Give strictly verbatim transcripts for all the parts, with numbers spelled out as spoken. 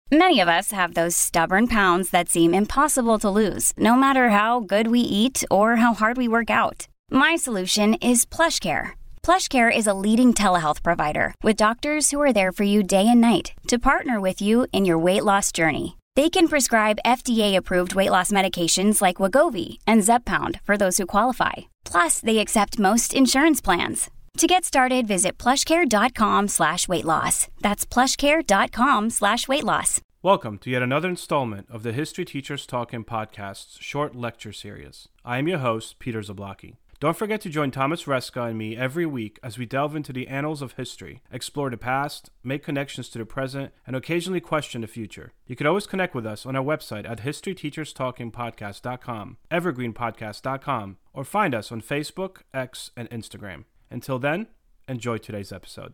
Many of us have those stubborn pounds that seem impossible to lose, no matter how good we eat or how hard we work out. My solution is PlushCare. PlushCare is a leading telehealth provider with doctors who are there for you day and night to partner with you in your weight loss journey. They can prescribe F D A-approved weight loss medications like Wegovy and Zepbound for those who qualify. Plus, they accept most insurance plans. To get started, visit plushcare.com slash weight loss. That's plushcare.com slash weight loss. Welcome to yet another installment of the History Teachers Talking Podcast's short lecture series. I am your host, Peter Zablocki. Don't forget to join Thomas Reska and me every week as we delve into the annals of history, explore the past, make connections to the present, and occasionally question the future. You can always connect with us on our website at history teachers talking podcast dot com, evergreen podcast dot com, or find us on Facebook, X, and Instagram. Until then, enjoy today's episode.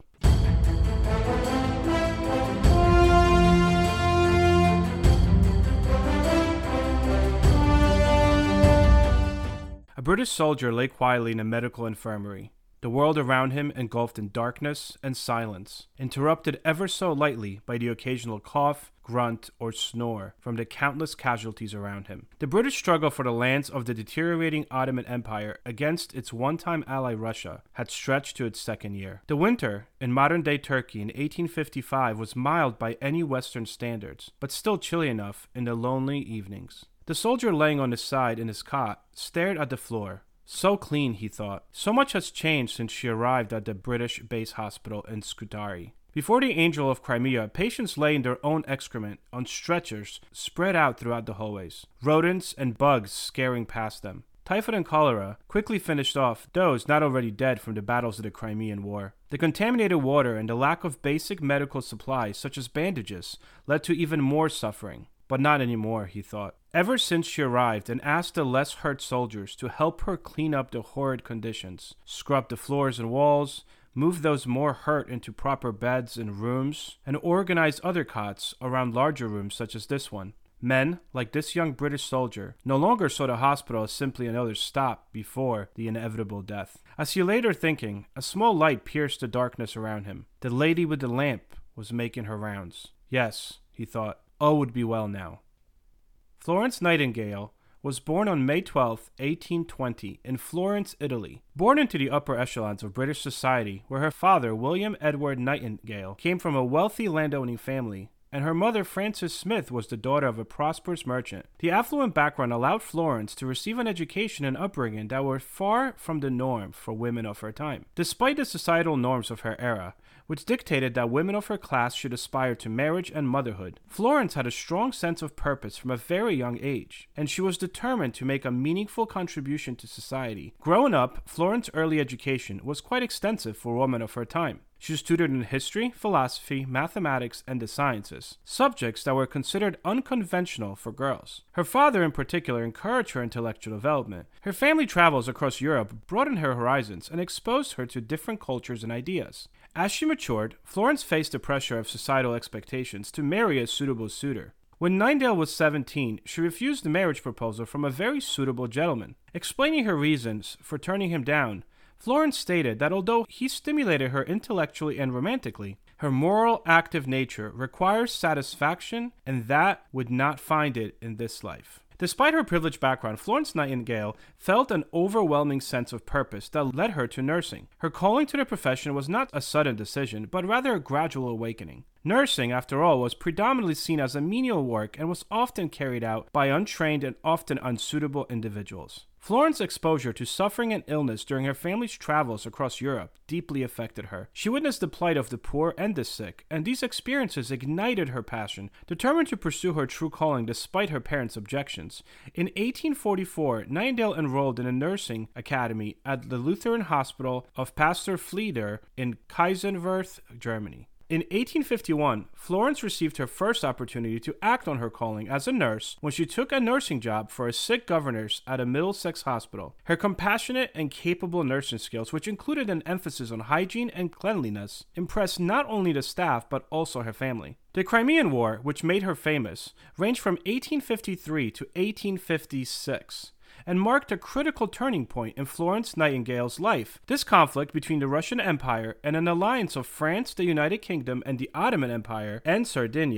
A British soldier lay quietly in a medical infirmary, the world around him engulfed in darkness and silence, interrupted ever so lightly by the occasional cough, grunt, or snore from the countless casualties around him. The British struggle for the lands of the deteriorating Ottoman Empire against its one-time ally Russia had stretched to its second year. The winter in modern-day Turkey in eighteen fifty-five was mild by any Western standards, but still chilly enough in the lonely evenings. The soldier laying on his side in his cot stared at the floor. So clean, he thought. So much has changed since she arrived at the British base hospital in Scutari. Before the Angel of Crimea, patients lay in their own excrement on stretchers spread out throughout the hallways, rodents and bugs scaring past them. Typhoid and cholera quickly finished off those not already dead from the battles of the Crimean War. The contaminated water and the lack of basic medical supplies such as bandages led to even more suffering. But not anymore, he thought. Ever since she arrived and asked the less hurt soldiers to help her clean up the horrid conditions, scrub the floors and walls, move those more hurt into proper beds and rooms, and organize other cots around larger rooms such as this one, men, like this young British soldier, no longer saw the hospital as simply another stop before the inevitable death. As he lay there thinking, a small light pierced the darkness around him. The lady with the lamp was making her rounds. Yes, he thought. All would be well now. Florence Nightingale was born on May twelfth, eighteen twenty, in Florence, Italy. Born into the upper echelons of British society, where her father, William Edward Nightingale, came from a wealthy landowning family, and her mother, Frances Smith, was the daughter of a prosperous merchant. The affluent background allowed Florence to receive an education and upbringing that were far from the norm for women of her time. Despite the societal norms of her era, which dictated that women of her class should aspire to marriage and motherhood, Florence had a strong sense of purpose from a very young age, and she was determined to make a meaningful contribution to society. Growing up, Florence's early education was quite extensive for a woman of her time. She was tutored in history, philosophy, mathematics, and the sciences, subjects that were considered unconventional for girls. Her father, in particular, encouraged her intellectual development. Her family travels across Europe broadened her horizons and exposed her to different cultures and ideas. As she matured, Florence faced the pressure of societal expectations to marry a suitable suitor. When Nightingale was seventeen, she refused the marriage proposal from a very suitable gentleman. Explaining her reasons for turning him down, Florence stated that although he stimulated her intellectually and romantically, her moral, active nature requires satisfaction, and that would not find it in this life. Despite her privileged background, Florence Nightingale felt an overwhelming sense of purpose that led her to nursing. Her calling to the profession was not a sudden decision, but rather a gradual awakening. Nursing, after all, was predominantly seen as a menial work and was often carried out by untrained and often unsuitable individuals. Florence's exposure to suffering and illness during her family's travels across Europe deeply affected her. She witnessed the plight of the poor and the sick, and these experiences ignited her passion. Determined to pursue her true calling despite her parents' objections, in eighteen forty-four, Nightingale enrolled in a nursing academy at the Lutheran Hospital of Pastor Flieder in Kaiserswerth, Germany. In eighteen fifty-one, Florence received her first opportunity to act on her calling as a nurse when she took a nursing job for a sick governess at a Middlesex hospital. Her compassionate and capable nursing skills, which included an emphasis on hygiene and cleanliness, impressed not only the staff but also her family. The Crimean War, which made her famous, ranged from eighteen fifty-three to eighteen fifty-six. And marked a critical turning point in Florence Nightingale's life. This conflict between the Russian Empire and an alliance of France, the United Kingdom, and the Ottoman Empire and Sardinia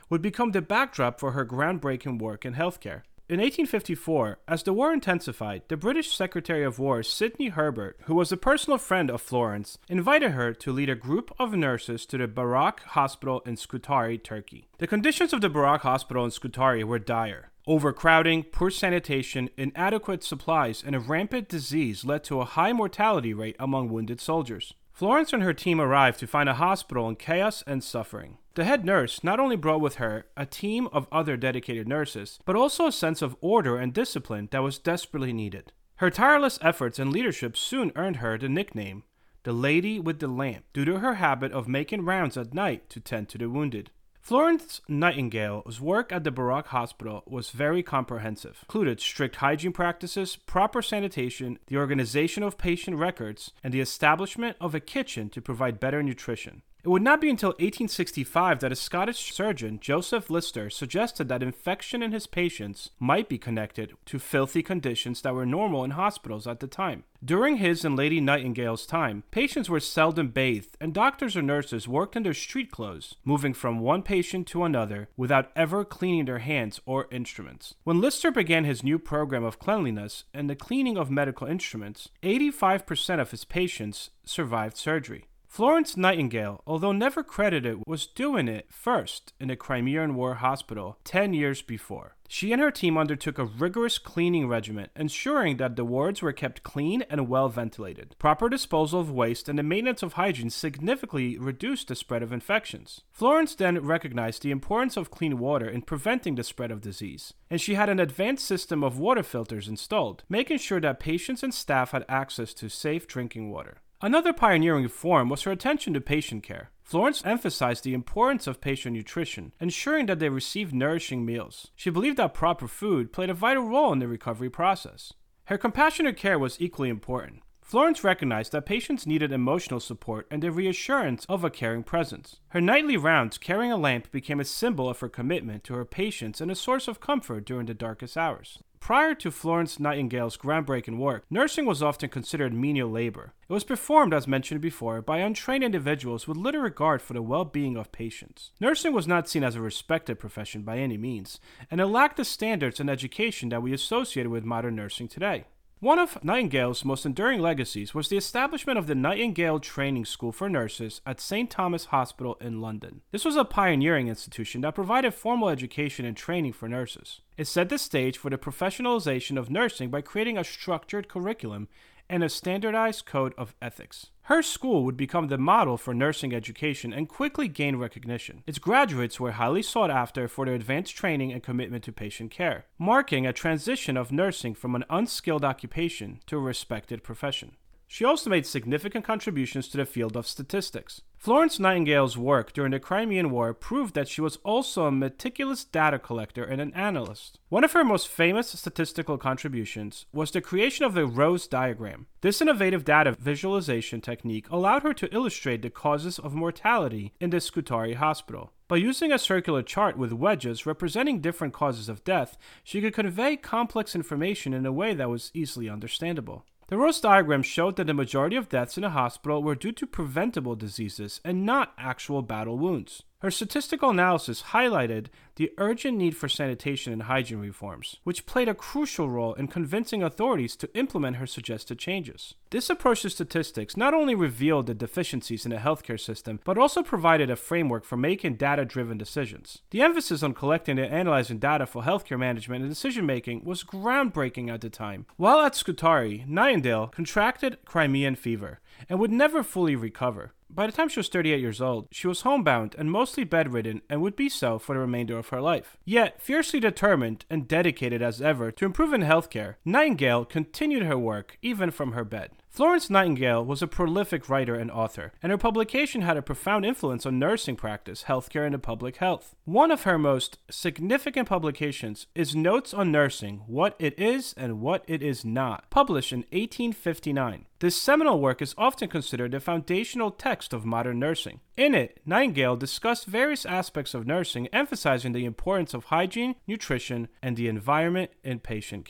would become the backdrop for her groundbreaking work in healthcare. In eighteen fifty-four, as the war intensified, the British Secretary of War Sidney Herbert, who was a personal friend of Florence, invited her to lead a group of nurses to the Barak Hospital in Scutari, Turkey. The conditions of the Barak Hospital in Scutari were dire. Overcrowding, poor sanitation, inadequate supplies, and a rampant disease led to a high mortality rate among wounded soldiers. Florence and her team arrived to find a hospital in chaos and suffering. The head nurse not only brought with her a team of other dedicated nurses, but also a sense of order and discipline that was desperately needed. Her tireless efforts and leadership soon earned her the nickname, the Lady with the Lamp, due to her habit of making rounds at night to tend to the wounded. Florence Nightingale's work at the Barak Hospital was very comprehensive. It included strict hygiene practices, proper sanitation, the organization of patient records, and the establishment of a kitchen to provide better nutrition. It would not be until eighteen sixty-five that a Scottish surgeon, Joseph Lister, suggested that infection in his patients might be connected to filthy conditions that were normal in hospitals at the time. During his and Lady Nightingale's time, patients were seldom bathed, and doctors or nurses worked in their street clothes, moving from one patient to another without ever cleaning their hands or instruments. When Lister began his new program of cleanliness and the cleaning of medical instruments, eighty-five percent of his patients survived surgery. Florence Nightingale, although never credited, was doing it first in the Crimean War Hospital ten years before. She and her team undertook a rigorous cleaning regimen, ensuring that the wards were kept clean and well ventilated. Proper disposal of waste and the maintenance of hygiene significantly reduced the spread of infections. Florence then recognized the importance of clean water in preventing the spread of disease, and she had an advanced system of water filters installed, making sure that patients and staff had access to safe drinking water. Another pioneering reform was her attention to patient care. Florence emphasized the importance of patient nutrition, ensuring that they received nourishing meals. She believed that proper food played a vital role in the recovery process. Her compassionate care was equally important. Florence recognized that patients needed emotional support and the reassurance of a caring presence. Her nightly rounds carrying a lamp became a symbol of her commitment to her patients and a source of comfort during the darkest hours. Prior to Florence Nightingale's groundbreaking work, nursing was often considered menial labor. It was performed, as mentioned before, by untrained individuals with little regard for the well-being of patients. Nursing was not seen as a respected profession by any means, and it lacked the standards and education that we associate with modern nursing today. One of Nightingale's most enduring legacies was the establishment of the Nightingale Training School for Nurses at Saint Thomas Hospital in London. This was a pioneering institution that provided formal education and training for nurses. It set the stage for the professionalization of nursing by creating a structured curriculum and a standardized code of ethics. Her school would become the model for nursing education and quickly gain recognition. Its graduates were highly sought after for their advanced training and commitment to patient care, marking a transition of nursing from an unskilled occupation to a respected profession. She also made significant contributions to the field of statistics. Florence Nightingale's work during the Crimean War proved that she was also a meticulous data collector and an analyst. One of her most famous statistical contributions was the creation of the Rose diagram. This innovative data visualization technique allowed her to illustrate the causes of mortality in the Scutari Hospital. By using a circular chart with wedges representing different causes of death, she could convey complex information in a way that was easily understandable. The Rose diagram showed that the majority of deaths in the hospital were due to preventable diseases and not actual battle wounds. Her statistical analysis highlighted the urgent need for sanitation and hygiene reforms, which played a crucial role in convincing authorities to implement her suggested changes. This approach to statistics not only revealed the deficiencies in the healthcare system, but also provided a framework for making data-driven decisions. The emphasis on collecting and analyzing data for healthcare management and decision-making was groundbreaking at the time. While at Scutari, Nightingale contracted Crimean fever and would never fully recover. By the time she was thirty-eight years old, she was homebound and mostly bedridden and would be so for the remainder of her life. Yet, fiercely determined and dedicated as ever to improving healthcare, Nightingale continued her work even from her bed. Florence Nightingale was a prolific writer and author, and her publication had a profound influence on nursing practice, healthcare, and public health. One of her most significant publications is Notes on Nursing, What It Is and What It Is Not, published in eighteen fifty-nine. This seminal work is often considered the foundational text of modern nursing. In it, Nightingale discussed various aspects of nursing, emphasizing the importance of hygiene, nutrition, and the environment in patient care.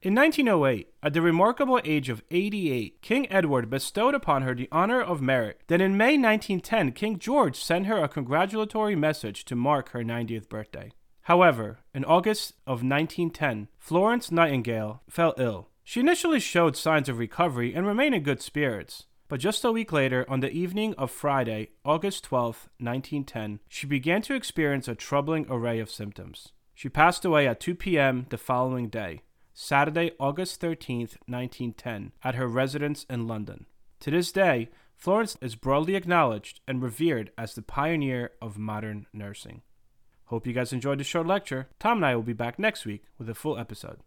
In nineteen oh eight, at the remarkable age of eighty-eight, King Edward bestowed upon her the honor of merit. Then in May nineteen ten, King George sent her a congratulatory message to mark her ninetieth birthday. However, in August of nineteen ten, Florence Nightingale fell ill. She initially showed signs of recovery and remained in good spirits. But just a week later, on the evening of Friday, August twelfth, nineteen ten, she began to experience a troubling array of symptoms. She passed away at two p.m. the following day, Saturday, August thirteenth, nineteen ten, at her residence in London. To this day, Florence is broadly acknowledged and revered as the pioneer of modern nursing. Hope you guys enjoyed this short lecture. Tom and I will be back next week with a full episode.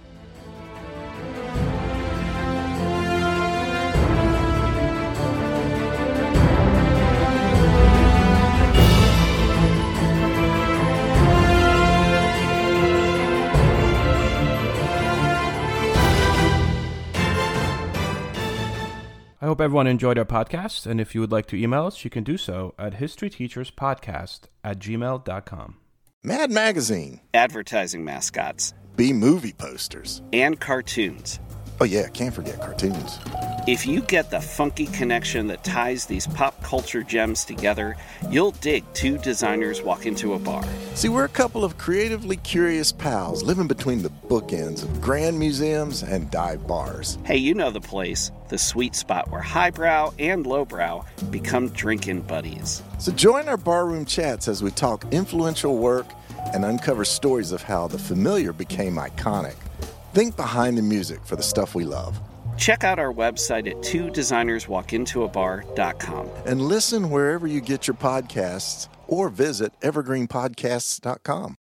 I hope everyone enjoyed our podcast, and if you would like to email us, you can do so at historyteacherspodcast at gmail dot com. Mad Magazine. Advertising mascots. B-movie posters. And cartoons. Oh yeah, can't forget cartoons. If you get the funky connection that ties these pop culture gems together, you'll dig Two Designers Walk Into a Bar. See, we're a couple of creatively curious pals living between the bookends of grand museums and dive bars. Hey, you know the place, the sweet spot where highbrow and lowbrow become drinking buddies. So join our barroom chats as we talk influential work and uncover stories of how the familiar became iconic. Think behind the music for the stuff we love. Check out our website at two designers walk into a bar dot com. And listen wherever you get your podcasts or visit evergreen podcasts dot com.